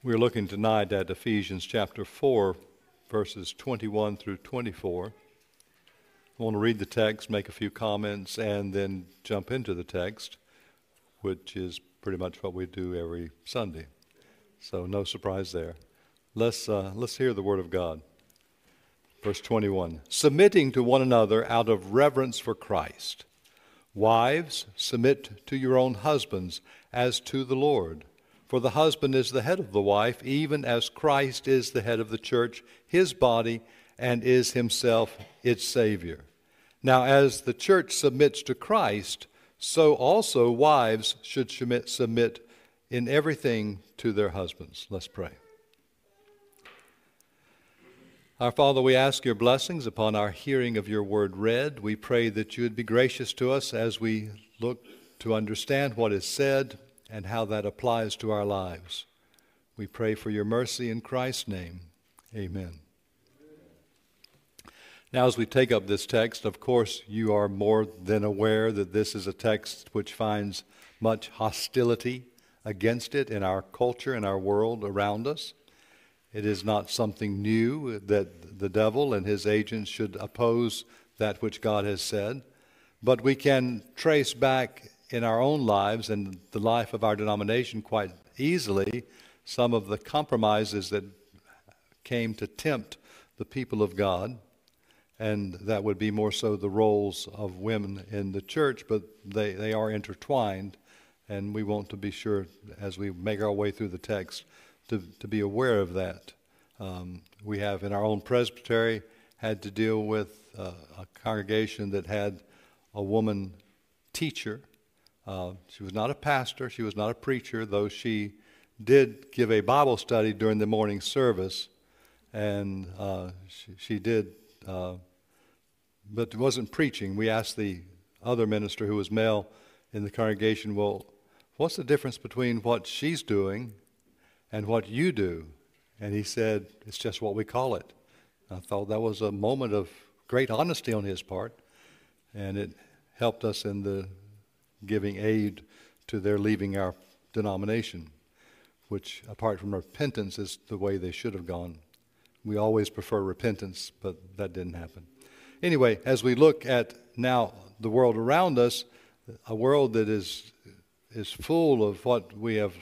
We're looking tonight at Ephesians chapter 4, verses 21 through 24. I want to read the text, make a few comments, and then jump into the text, which is pretty much what we do every Sunday. So no surprise there. Let's hear the word of God. Verse 21, submitting to one another out of reverence for Christ. Wives, submit to your own husbands as to the Lord. For the husband is the head of the wife, even as Christ is the head of the church, his body, and is himself its Savior. Now, as the church submits to Christ, so also wives should submit in everything to their husbands. Let's pray. Our Father, we ask your blessings upon our hearing of your word read. We pray that you would be gracious to us as we look to understand what is said and how that applies to our lives. We pray for your mercy in Christ's name. Amen. Now, as we take up this text, of course, you are more than aware that this is a text which finds much hostility against it in our culture, in our world around us. It is not something new that the devil and his agents should oppose that which God has said, but we can trace back in our own lives and the life of our denomination quite easily some of the compromises that came to tempt the people of God, and that would be more so the roles of women in the church, but they are intertwined, and we want to be sure as we make our way through the text to be aware of that. We have in our own presbytery had to deal with a congregation that had a woman teacher. She was not a pastor, she was not a preacher, though she did give a Bible study during the morning service, and she did, but it wasn't preaching. We asked the other minister, who was male in the congregation, well, what's the difference between what she's doing and what you do? And he said, it's just what we call it. I thought that was a moment of great honesty on his part, and it helped us in the giving aid to their leaving our denomination, which, apart from repentance, is the way they should have gone. We always prefer repentance, but that didn't happen. Anyway, as we look at now the world around us, a world that is full of what we have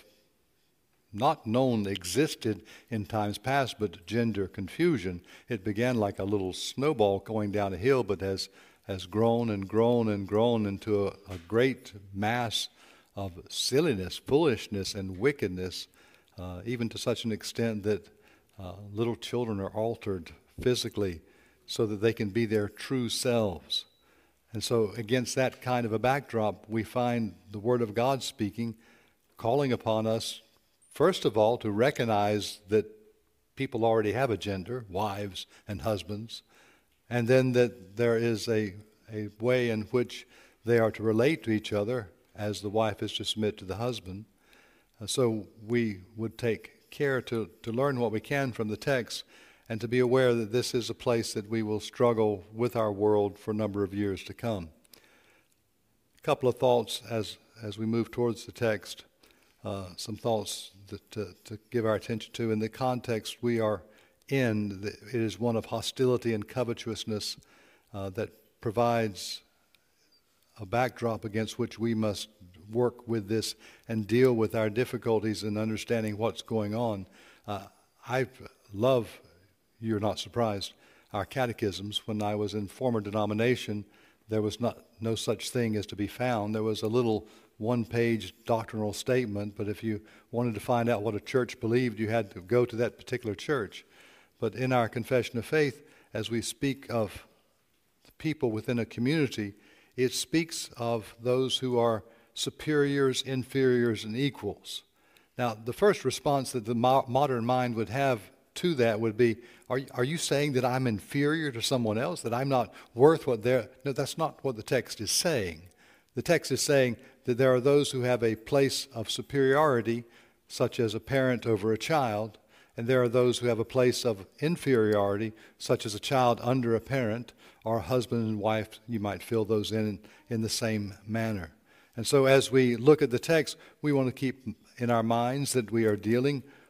not known existed in times past, but gender confusion. It began like a little snowball going down a hill, but has grown and grown and grown into a great mass of silliness, foolishness, and wickedness, even to such an extent that little children are altered physically so that they can be their true selves. And so against that kind of a backdrop, we find the Word of God speaking, calling upon us, first of all, to recognize that people already have a gender, wives and husbands, and then that there is a way in which they are to relate to each other as the wife is to submit to the husband. So we would take care to learn what we can from the text and to be aware that this is a place that we will struggle with our world for a number of years to come. A couple of thoughts as we move towards the text, some thoughts to give our attention to. In the context we are in, it is one of hostility and covetousness that provides a backdrop against which we must work with this and deal with our difficulties in understanding what's going on. I love, you're not surprised, our catechisms. When I was in former denomination, there was no such thing as to be found. There was a little one-page doctrinal statement, but if you wanted to find out what a church believed, you had to go to that particular church. But in our confession of faith, as we speak of the people within a community, it speaks of those who are superiors, inferiors, and equals. Now, the first response that the modern mind would have to that would be, are you saying that I'm inferior to someone else, that I'm not worth what they're... No, that's not what the text is saying. The text is saying that there are those who have a place of superiority, such as a parent over a child, and there are those who have a place of inferiority, such as a child under a parent, or a husband and wife. You might fill those in the same manner. And so as we look at the text, we want to keep in our minds that we are dealing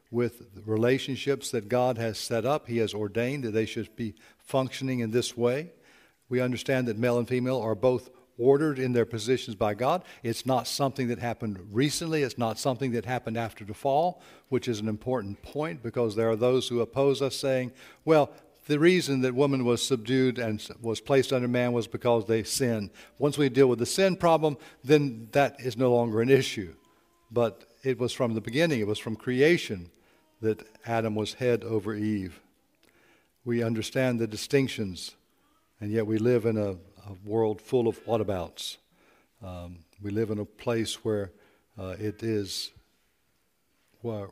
with the relationships that God has set up. He has ordained that they should be functioning in this way. We understand that male and female are both ordered in their positions by God. It's not something that happened recently. It's not something that happened after the fall, which is an important point, because there are those who oppose us saying, well, the reason that woman was subdued and was placed under man was because they sinned. Once we deal with the sin problem, then that is no longer an issue. But it was from the beginning, it was from creation that Adam was head over Eve. We understand the distinctions, and yet we live in a world full of whatabouts. We live in a place where it is, what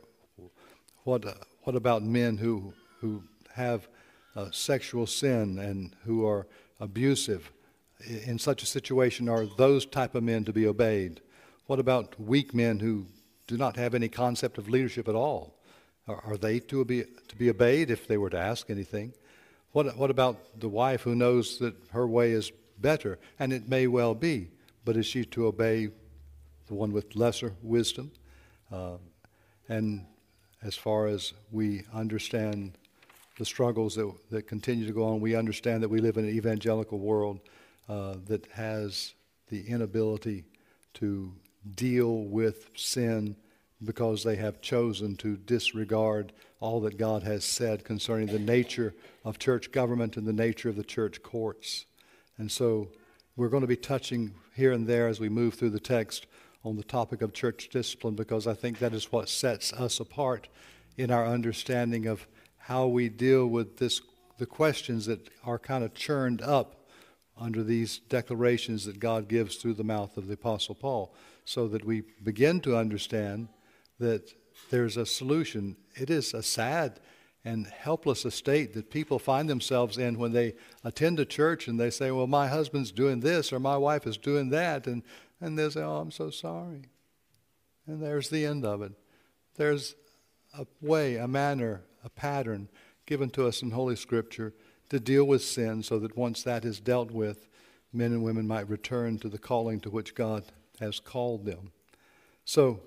about men who have sexual sin and who are abusive? In such a situation, are those type of men to be obeyed? What about weak men who do not have any concept of leadership at all? Are they to be obeyed if they were to ask anything? What about the wife who knows that her way is better, and it may well be, but is she to obey the one with lesser wisdom? And as far as we understand the struggles that continue to go on, we understand that we live in an evangelical world that has the inability to deal with sin because they have chosen to disregard all that God has said concerning the nature of church government and the nature of the church courts. And so we're going to be touching here and there as we move through the text on the topic of church discipline, because I think that is what sets us apart in our understanding of how we deal with the questions that are kind of churned up under these declarations that God gives through the mouth of the Apostle Paul, so that we begin to understand that there's a solution. It is a sad and helpless estate that people find themselves in when they attend a church and they say, well, my husband's doing this or my wife is doing that, and they say, oh, I'm so sorry. And there's the end of it. There's a way, a manner, a pattern given to us in Holy Scripture to deal with sin, so that once that is dealt with, men and women might return to the calling to which God has called them. So,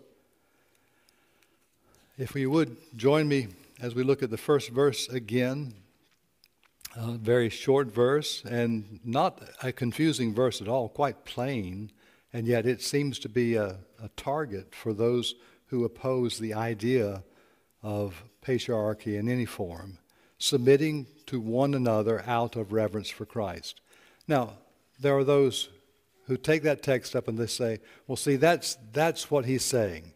if you would join me as we look at the first verse again, a very short verse and not a confusing verse at all, quite plain, and yet it seems to be a target for those who oppose the idea of patriarchy in any form, submitting to one another out of reverence for Christ. Now, there are those who take that text up and they say, well, see, that's what he's saying.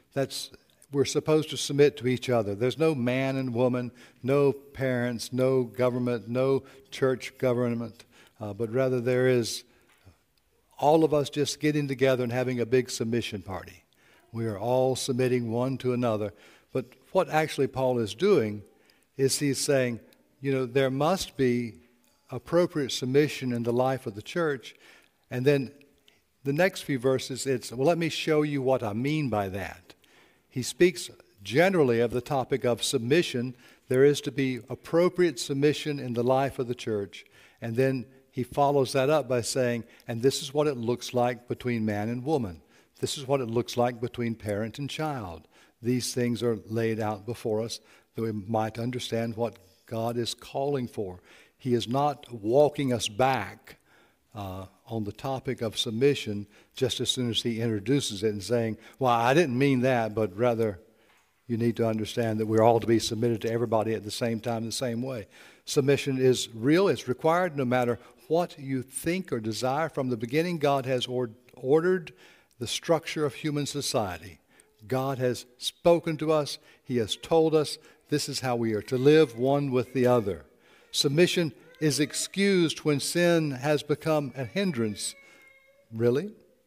We're supposed to submit to each other. There's no man and woman, no parents, no government, no church government, but rather there is all of us just getting together and having a big submission party. We are all submitting one to another. But what actually Paul is doing is he's saying, there must be appropriate submission in the life of the church. And then the next few verses, well, let me show you what I mean by that. He speaks generally of the topic of submission. There is to be appropriate submission in the life of the church. And then he follows that up by saying, and this is what it looks like between man and woman. This is what it looks like between parent and child. These things are laid out before us that we might understand what God is calling for. He is not walking us back on the topic of submission just as soon as he introduces it and saying, well, I didn't mean that, but rather you need to understand that we're all to be submitted to everybody at the same time, the same way. Submission is real. It's required no matter what you think or desire. From the beginning, God has ordered the structure of human society. God has spoken to us. He has told us this is how we are to live, one with the other. Submission is excused when sin has become a hindrance. Really?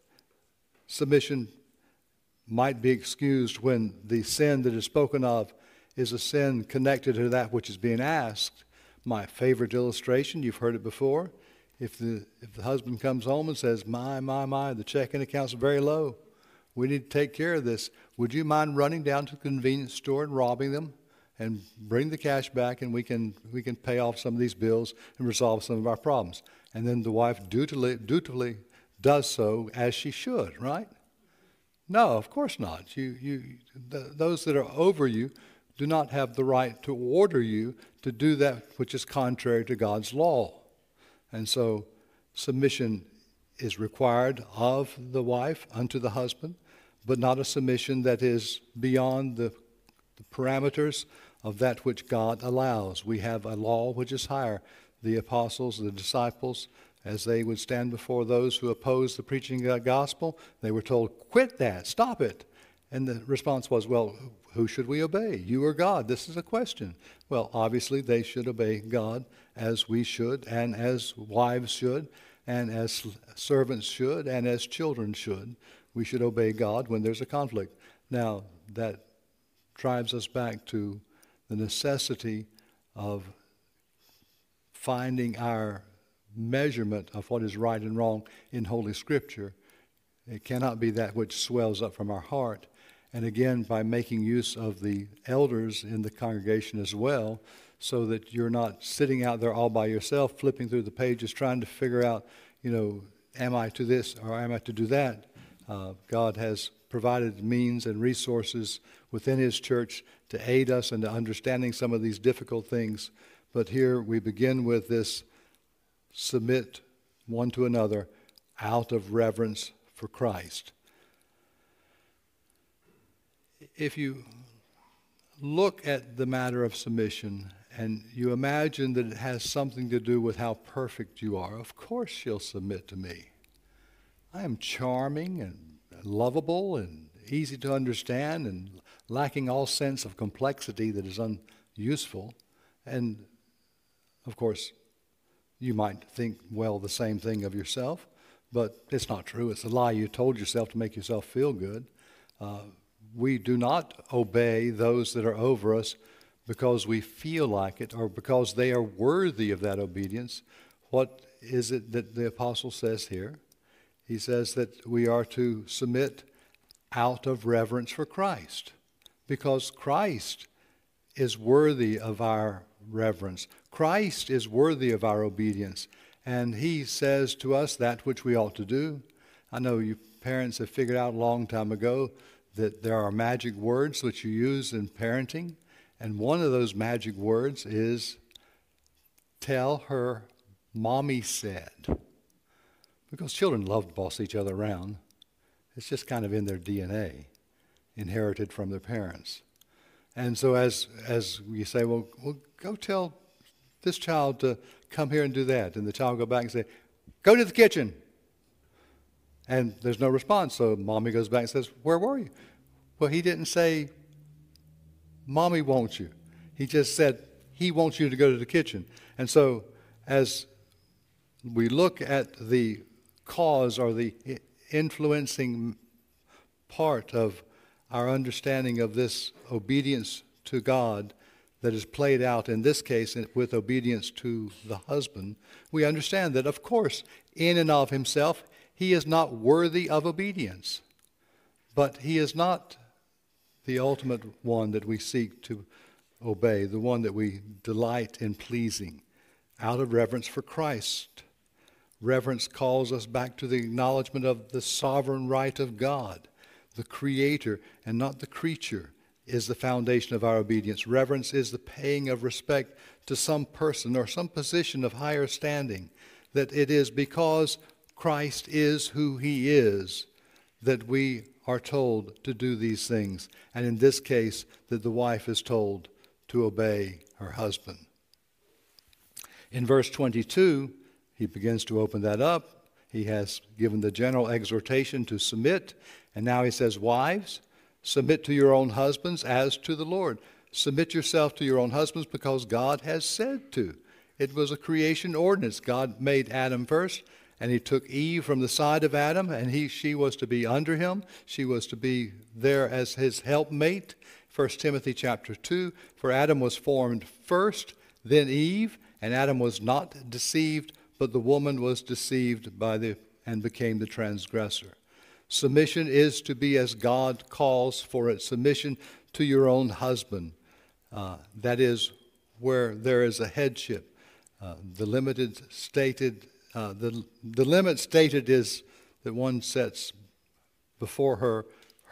Submission might be excused when the sin that is spoken of is a sin connected to that which is being asked. My favorite illustration, you've heard it before. If the husband comes home and says, my, the checking account's very low. We need to take care of this. Would you mind running down to the convenience store and robbing them and bring the cash back, and we can pay off some of these bills and resolve some of our problems? And then the wife dutifully does so as she should, right? No, of course not. Those that are over you do not have the right to order you to do that which is contrary to God's law. And so submission is required of the wife unto the husband, but not a submission that is beyond the parameters of that which God allows. We have a law which is higher. The apostles, the disciples, as they would stand before those who opposed the preaching of the gospel, they were told, quit that, stop it. And the response was, well, who should we obey? You or God? This is a question. Well, obviously they should obey God as we should, and as wives should, and as servants should, and as children should. We should obey God when there's a conflict. Now, that drives us back to the necessity of finding our measurement of what is right and wrong in Holy Scripture. It cannot be that which swells up from our heart. And again, by making use of the elders in the congregation as well, so that you're not sitting out there all by yourself, flipping through the pages, trying to figure out, am I to this or am I to do that? God has provided means and resources within His church to aid us in understanding some of these difficult things. But here we begin with this: submit one to another out of reverence for Christ. If you look at the matter of submission and you imagine that it has something to do with how perfect you are, of course she'll submit to me. I am charming and lovable and easy to understand and lacking all sense of complexity that is unuseful. And, of course, you might think, well, the same thing of yourself, but it's not true. It's a lie you told yourself to make yourself feel good. We do not obey those that are over us because we feel like it or because they are worthy of that obedience. What is it that the apostle says here? He says that we are to submit out of reverence for Christ, because Christ is worthy of our reverence. Christ is worthy of our obedience, and He says to us that which we ought to do. I know you parents have figured out a long time ago that there are magic words which you use in parenting, and one of those magic words is, tell her Mommy said. Because children love to boss each other around. It's just kind of in their DNA, inherited from their parents. And so as we say, well, go tell this child to come here and do that. And the child will go back and say, go to the kitchen. And there's no response. So Mommy goes back and says, where were you? Well, he didn't say, Mommy wants you. He just said, he wants you to go to the kitchen. And so as we look at the cause or the influencing part of our understanding of this obedience to God that is played out in this case with obedience to the husband, we understand that, of course, in and of himself, he is not worthy of obedience. But he is not the ultimate one that we seek to obey, the one that we delight in pleasing, out of reverence for Christ. Reverence calls us back to the acknowledgement of the sovereign right of God. The Creator and not the creature is the foundation of our obedience. Reverence is the paying of respect to some person or some position of higher standing, that it is because Christ is who He is that we are told to do these things. And in this case, that the wife is told to obey her husband. In verse 22, he begins to open that up. He has given the general exhortation to submit. And now he says, wives, submit to your own husbands as to the Lord. Submit yourself to your own husbands because God has said to. It was a creation ordinance. God made Adam first, and He took Eve from the side of Adam, and she was to be under him. She was to be there as his helpmate. 1 Timothy chapter 2, for Adam was formed first, then Eve, and Adam was not deceived, but the woman was deceived and became the transgressor. Submission is to be as God calls for it. Submission to your own husband. That is where there is a headship. The limit stated is that one sets before her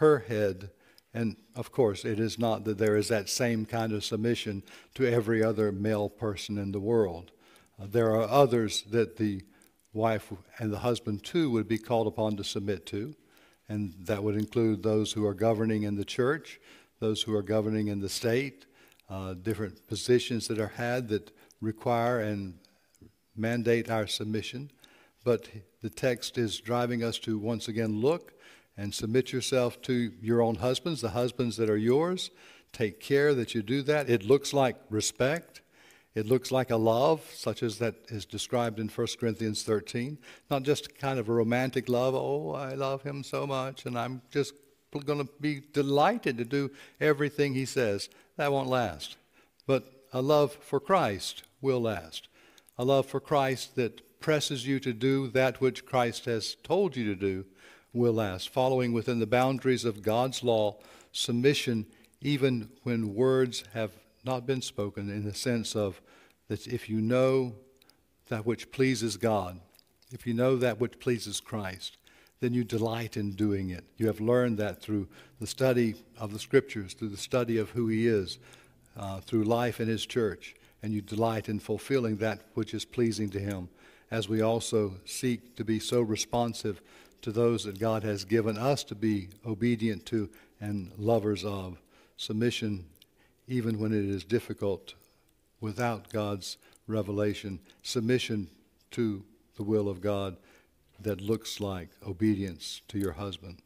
her head. And of course, it is not that there is that same kind of submission to every other male person in the world. There are others that the wife and the husband too would be called upon to submit to, and that would include those who are governing in the church, those who are governing in the state, different positions that are had that require and mandate our submission. But the text is driving us to once again look and submit yourself to your own husbands, the husbands that are yours. Take care that you do that. It looks like respect. It looks like a love, such as that is described in 1 Corinthians 13. Not just kind of a romantic love, oh, I love him so much, and I'm just going to be delighted to do everything he says. That won't last. But a love for Christ will last. A love for Christ that presses you to do that which Christ has told you to do will last. Following within the boundaries of God's law, submission even when words have not been spoken, in the sense of that if you know that which pleases God, if you know that which pleases Christ, then you delight in doing it. You have learned that through the study of the Scriptures, through the study of who He is, through life in His church, and you delight in fulfilling that which is pleasing to Him, as we also seek to be so responsive to those that God has given us to be obedient to and lovers of. Submission, even when it is difficult without God's revelation, submission to the will of God that looks like obedience to your husband.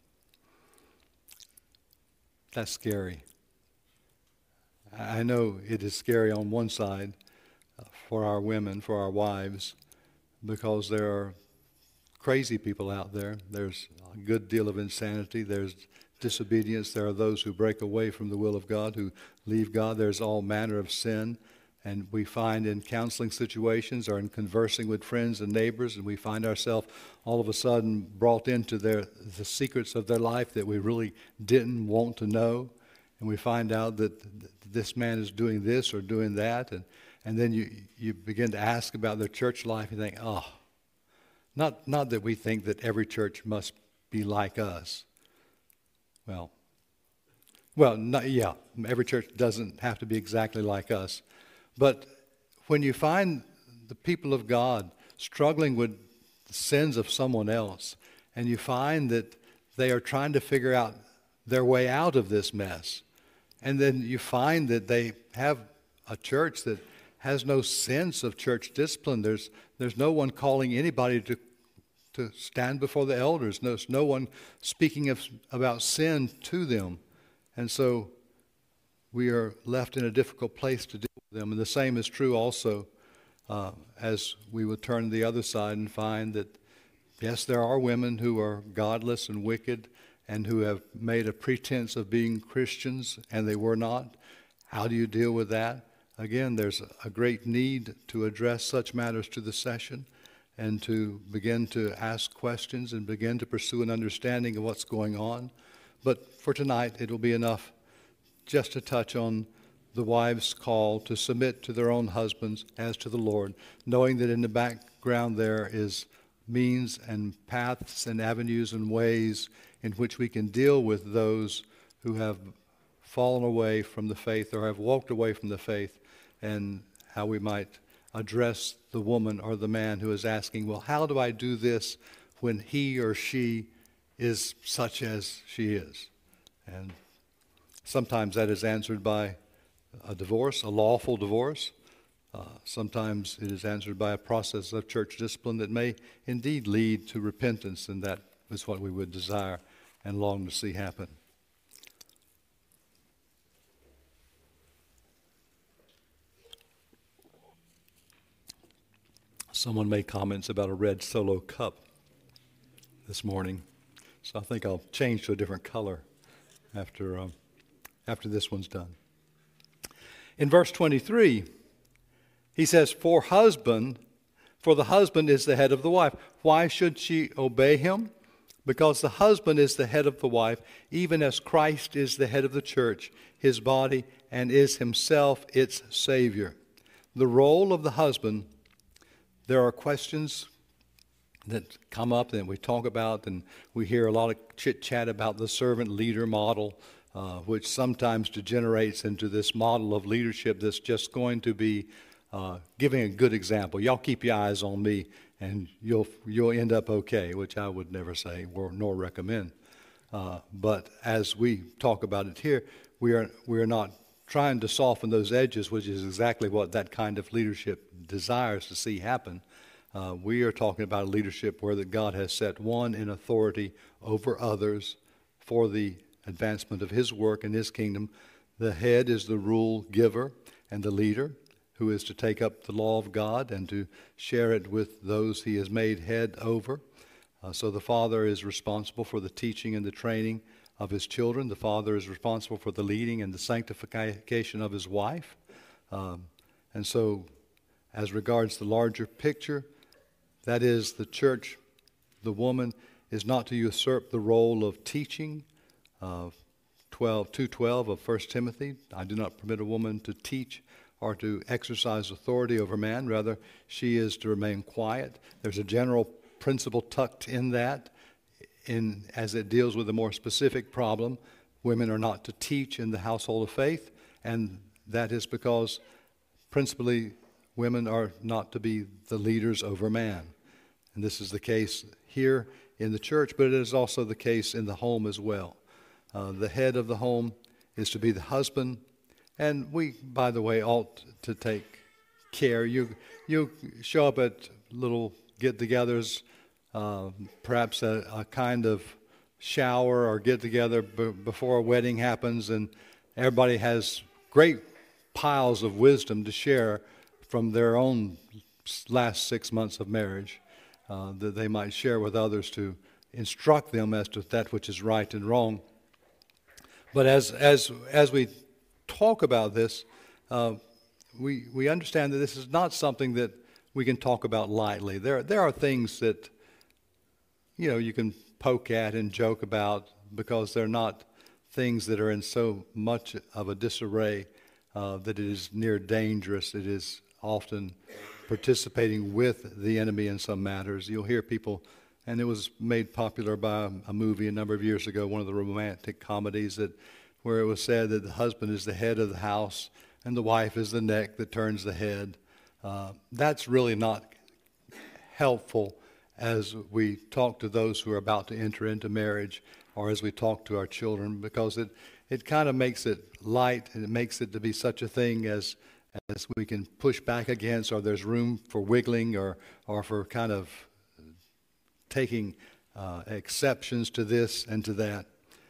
That's scary. I know it is scary on one side for our women, for our wives, because there are crazy people out there. There's a good deal of insanity. There's disobedience. There are those who break away from the will of God, who leave God. There's all manner of sin. And we find in counseling situations or in conversing with friends and neighbors, and we find ourselves all of a sudden brought into the secrets of their life that we really didn't want to know. And we find out that this man is doing this or doing that. And then you begin to ask about their church life and think, oh, not that we think that every church must be like us. Every church doesn't have to be exactly like us. But when you find the people of God struggling with the sins of someone else, and you find that they are trying to figure out their way out of this mess, and then you find that they have a church that has no sense of church discipline. There's no one calling anybody to stand before the elders. There's no one speaking about sin to them. And so we are left in a difficult place to deal with them. And the same is true also as we would turn to the other side and find that, yes, there are women who are godless and wicked and who have made a pretense of being Christians, and they were not. How do you deal with that? Again, there's a great need to address such matters to the session and to begin to ask questions and begin to pursue an understanding of what's going on. But for tonight, it'll be enough just to touch on the wives' call to submit to their own husbands as to the Lord, knowing that in the background there is means and paths and avenues and ways in which we can deal with those who have fallen away from the faith or have walked away from the faith, and how we might address the woman or the man who is asking, well, how do I do this when he or she is such as she is? And sometimes that is answered by a divorce, a lawful divorce. Sometimes it is answered by a process of church discipline that may indeed lead to repentance, and that is what we would desire and long to see happen. Someone made comments about a red Solo cup this morning, so I think I'll change to a different color after this one's done. In verse 23, he says, For the husband is the head of the wife. Why should she obey him? Because the husband is the head of the wife, even as Christ is the head of the church, his body, and is himself its Savior. The role of the husband, there are questions that come up and we talk about, and we hear a lot of chit-chat about the servant leader model, which sometimes degenerates into this model of leadership that's just going to be giving a good example. Y'all keep your eyes on me, and you'll end up okay, which I would never say nor recommend. But as we talk about it here, we are not trying to soften those edges, which is exactly what that kind of leadership desires to see happen. We are talking about a leadership where that God has set one in authority over others for the advancement of His work and His kingdom. The head is the rule giver and the leader, who is to take up the law of God and to share it with those He has made head over. So the father is responsible for the teaching and the training of his children. The father is responsible for the leading and the sanctification of his wife. And so as regards the larger picture, that is, the church, the woman is not to usurp the role of teaching. 2:12 of 1 Timothy, I do not permit a woman to teach or to exercise authority over man. Rather, she is to remain quiet. There's a general principle tucked in that, as it deals with a more specific problem. Women are not to teach in the household of faith, and that is because principally women are not to be the leaders over man. And this is the case here in the church, but it is also the case in the home as well. The head of the home is to be the husband, and we, by the way, ought to take care. You show up at little get-togethers, perhaps a kind of shower or get-together before a wedding happens, and everybody has great piles of wisdom to share from their own last 6 months of marriage that they might share with others to instruct them as to that which is right and wrong. But as we talk about this, we understand that this is not something that we can talk about lightly. There are things that you can poke at and joke about because they're not things that are in so much of a disarray that it is near dangerous. It is often participating with the enemy in some matters. You'll hear people, and it was made popular by a movie a number of years ago, one of the romantic comedies, where it was said that the husband is the head of the house and the wife is the neck that turns the head. That's really not helpful as we talk to those who are about to enter into marriage, or as we talk to our children, because it kind of makes it light, and it makes it to be such a thing as we can push back against, or there's room for wiggling or for kind of taking exceptions to this and to that.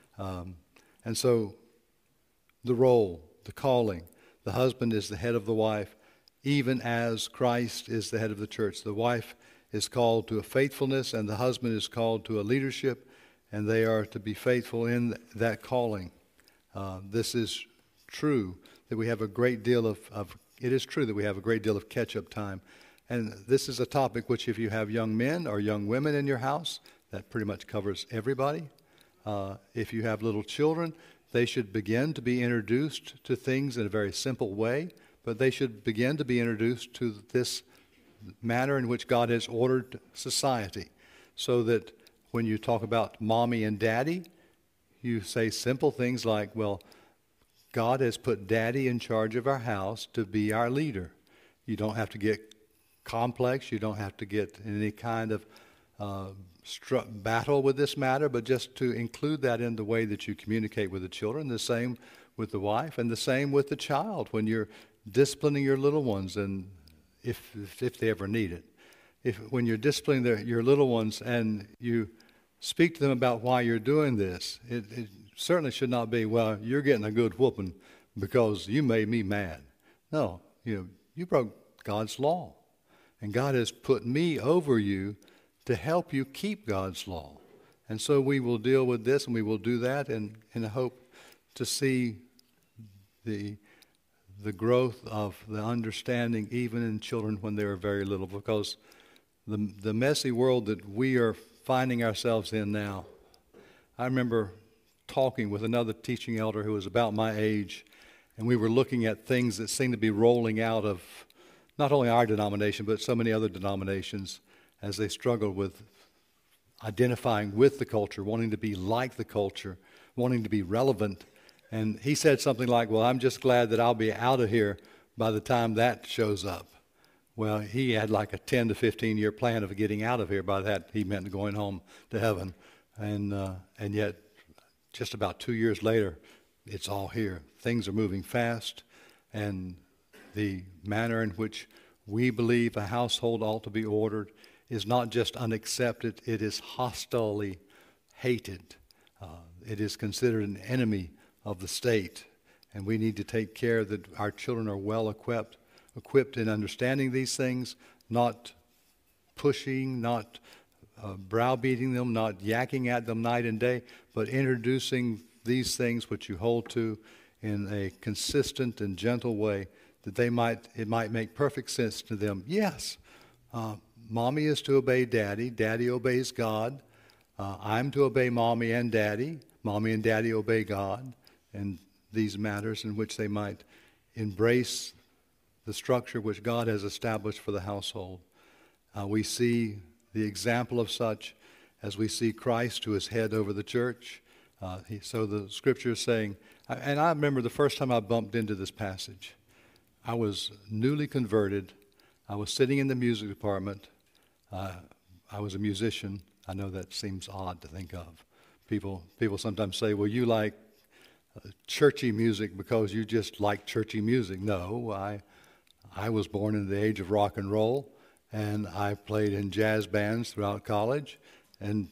And so the role, the calling, the husband is the head of the wife, even as Christ is the head of the church. The wife is called to a faithfulness, and the husband is called to a leadership, and they are to be faithful in that calling. This is true that we have a great deal it is true that we have a great deal of catch-up time. And this is a topic which, if you have young men or young women in your house, that pretty much covers everybody. If you have little children, they should begin to be introduced to things in a very simple way, but they should begin to be introduced to this manner in which God has ordered society, so that when you talk about mommy and daddy, you say simple things like, well, God has put daddy in charge of our house to be our leader. You don't have to get complex. You don't have to get in any kind of battle with this matter, but just to include that in the way that you communicate with the children. The same with the wife, and the same with the child when you're disciplining your little ones, and if they ever need it. When you're disciplining your little ones and you speak to them about why you're doing this, it certainly should not be, well, you're getting a good whooping because you made me mad. No, you broke God's law. And God has put me over you to help you keep God's law. And so we will deal with this, and we will do that in a hope to see the growth of the understanding even in children when they are very little, because the messy world that we are finding ourselves in now. I remember talking with another teaching elder who was about my age, and we were looking at things that seemed to be rolling out of not only our denomination, but so many other denominations. as they struggled with identifying with the culture, wanting to be like the culture, wanting to be relevant. And he said something like, well, I'm just glad that I'll be out of here by the time that shows up. Well, he had like a 10 to 15 year plan of getting out of here. By that, he meant going home to heaven. And yet, just about 2 years later, it's all here. Things are moving fast, and the manner in which we believe a household ought to be ordered is not just unaccepted, it is hostilely hated. It is considered an enemy of the state, and we need to take care that our children are well equipped in understanding these things, not pushing, not browbeating them, not yakking at them night and day, but introducing these things which you hold to in a consistent and gentle way, that it might make perfect sense to them. Yes, mommy is to obey daddy, daddy obeys God. I'm to obey mommy and daddy obey God, and these matters in which they might embrace the structure which God has established for the household. We see the example of such as we see Christ, who is head over the church. So the scripture is saying, and I remember the first time I bumped into this passage. I was newly converted. I was sitting in the music department. I was a musician. I know that seems odd to think of. People sometimes say, well, you like churchy music because you just like churchy music. No, I was born in the age of rock and roll, and I played in jazz bands throughout college, and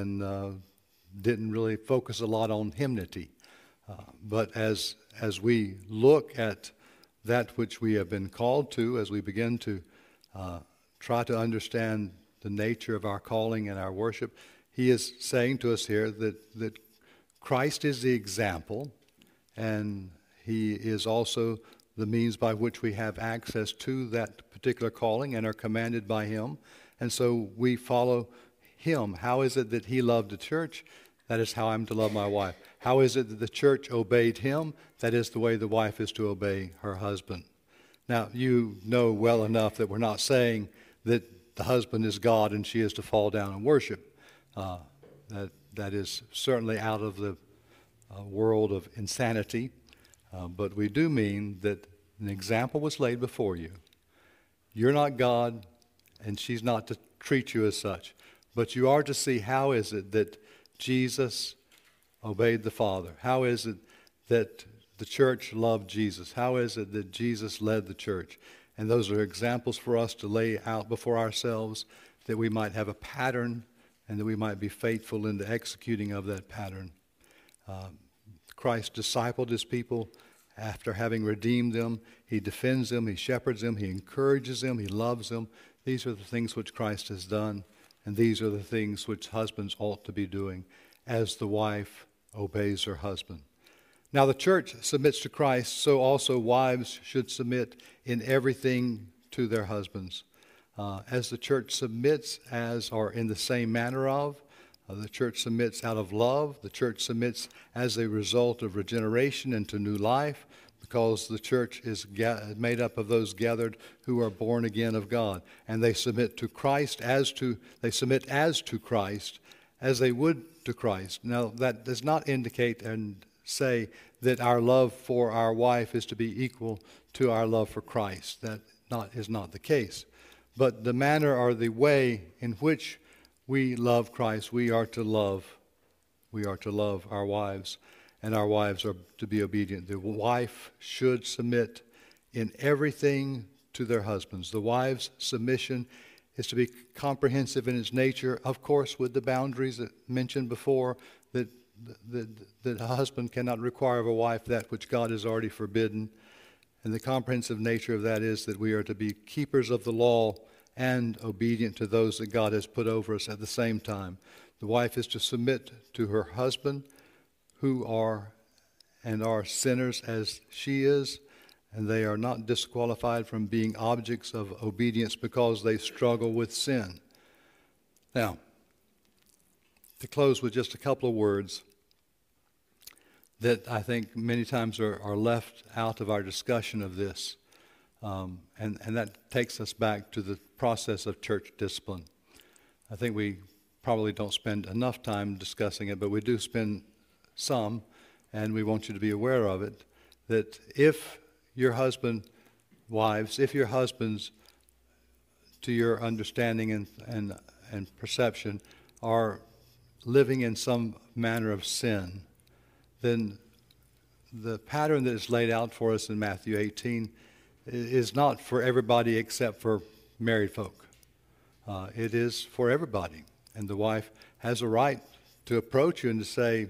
didn't really focus a lot on hymnody. But as we look at that which we have been called to, as we begin to try to understand the nature of our calling and our worship, he is saying to us here that Christ is the example, and he is also the means by which we have access to that particular calling and are commanded by him. And so we follow him. How is it that he loved the church? That is how I'm to love my wife. How is it that the church obeyed him? That is the way the wife is to obey her husband. Now, you know well enough that we're not saying that the husband is God and she is to fall down and worship. That is certainly out of the world of insanity. But we do mean that an example was laid before you. You're not God, and she's not to treat you as such. But you are to see how is it that Jesus obeyed the Father? How is it that the church loved Jesus? How is it that Jesus led the church? And those are examples for us to lay out before ourselves, that we might have a pattern and that we might be faithful in the executing of that pattern. Christ discipled his people after having redeemed them. He defends them, he shepherds them, he encourages them, he loves them. These are the things which Christ has done, and these are the things which husbands ought to be doing as the wife obeys her husband. Now the church submits to Christ, so also wives should submit in everything to their husbands. As the church submits as, or in the same manner of, the church submits out of love. The church submits as a result of regeneration into new life, because the church is made up of those gathered who are born again of God. And they submit to Christ they submit as to Christ as they would to Christ. Now, that does not indicate and say that our love for our wife is to be equal to our love for Christ. That is not the case. But the manner or the way in which we love Christ, we are to love our wives, and our wives are to be obedient. The wife should submit in everything to their husbands. The wife's submission is to be comprehensive in its nature, of course, with the boundaries that mentioned before, that a husband cannot require of a wife that which God has already forbidden. And the comprehensive nature of that is that we are to be keepers of the law and obedient to those that God has put over us at the same time. The wife is to submit to her husband, who are sinners as she is, and they are not disqualified from being objects of obedience because they struggle with sin. Now, to close with just a couple of words that I think many times are left out of our discussion of this. And that takes us back to the process of church discipline. I think we probably don't spend enough time discussing it, but we do spend some, and we want you to be aware of it, that if your husband, wives, if your husbands, to your understanding and perception, are living in some manner of sin, then the pattern that is laid out for us in Matthew 18 is not for everybody except for married folk. It is for everybody. And the wife has a right to approach you and to say,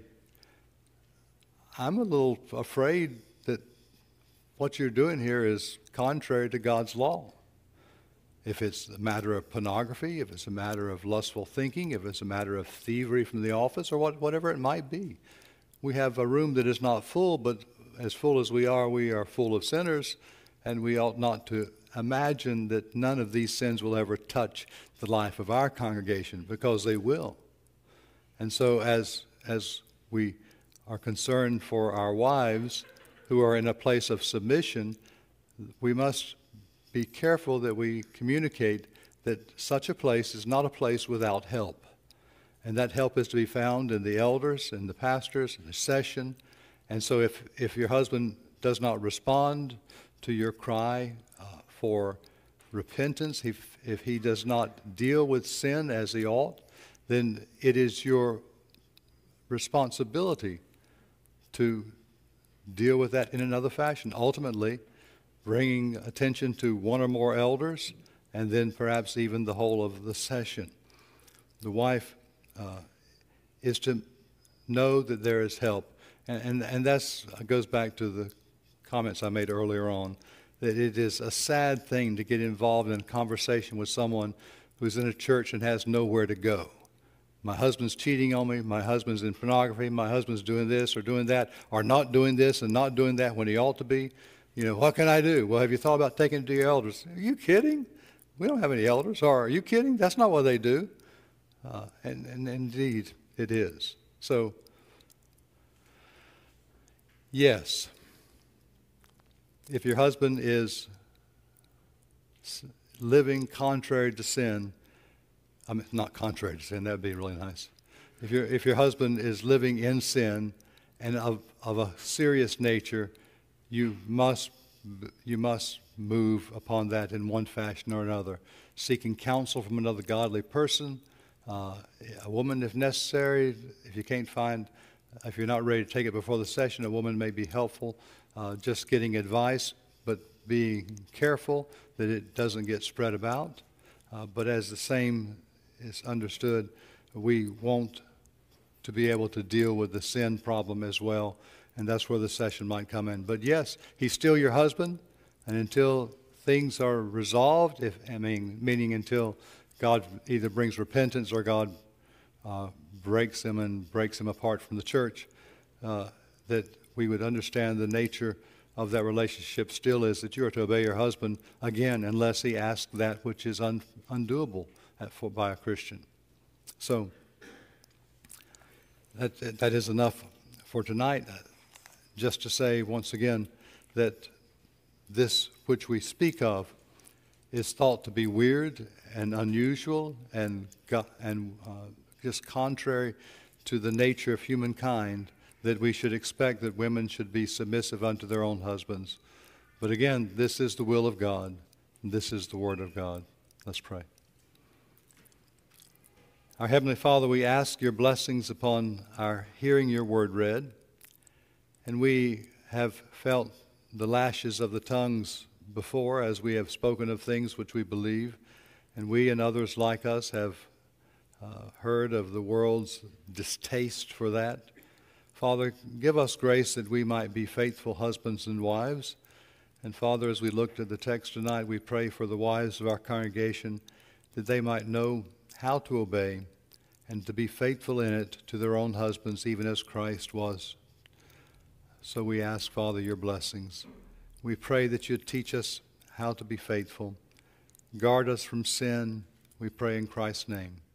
I'm a little afraid that what you're doing here is contrary to God's law. If it's a matter of pornography, if it's a matter of lustful thinking, if it's a matter of thievery from the office, or whatever it might be. We have a room that is not full, but as full as we are full of sinners, and we ought not to imagine that none of these sins will ever touch the life of our congregation, because they will. And so as we are concerned for our wives who are in a place of submission, we must be careful that we communicate that such a place is not a place without help. And that help is to be found in the elders and the pastors and the session. And so if your husband does not respond to your cry for repentance, if he does not deal with sin as he ought, then it is your responsibility to deal with that in another fashion, ultimately bringing attention to one or more elders, and then perhaps even the whole of the session. The wife is to know that there is help. And that goes back to the comments I made earlier on, that it is a sad thing to get involved in a conversation with someone who's in a church and has nowhere to go. My husband's cheating on me, my husband's in pornography, my husband's doing this or doing that, or not doing this and not doing that when he ought to be. You know, what can I do? Well, have you thought about taking it to your elders? Are you kidding? We don't have any elders. Or are you kidding? That's not what they do. And indeed, it is. So, yes, if your husband is living contrary to sin, I mean, not contrary to sin, that would be really nice. If your husband is living in sin and of a serious nature, you must move upon that in one fashion or another, seeking counsel from another godly person, a woman if necessary. If you can't find, if you're not ready to take it before the session, a woman may be helpful, just getting advice, but being careful that it doesn't get spread about. But as the same is understood, we want to be able to deal with the sin problem as well, and that's where the session might come in. But yes, he's still your husband, and until things are resolved, meaning until God either brings repentance or God breaks him apart from the church, that we would understand the nature of that relationship still is that you are to obey your husband, again, unless he asks that which is undoable by a Christian. So that is enough for tonight. Just to say once again that this which we speak of is thought to be weird and unusual and just contrary to the nature of humankind, that we should expect that women should be submissive unto their own husbands. But again, this is the will of God, and this is the Word of God. Let's pray. Our Heavenly Father, we ask your blessings upon our hearing your word read, and we have felt the lashes of the tongues before as we have spoken of things which we believe, and we and others like us have heard of the world's distaste for that. Father, give us grace that we might be faithful husbands and wives. And Father, as we looked at the text tonight, we pray for the wives of our congregation that they might know how to obey and to be faithful in it to their own husbands, even as Christ was. So we ask, Father, your blessings. We pray that you'd teach us how to be faithful. Guard us from sin, we pray in Christ's name.